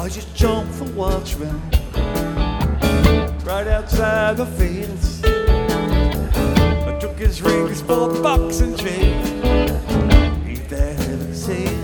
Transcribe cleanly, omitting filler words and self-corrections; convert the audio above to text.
I just jumped for watchman right outside the fence. I took his ring, his $4 and change. Ain't that heaven sent?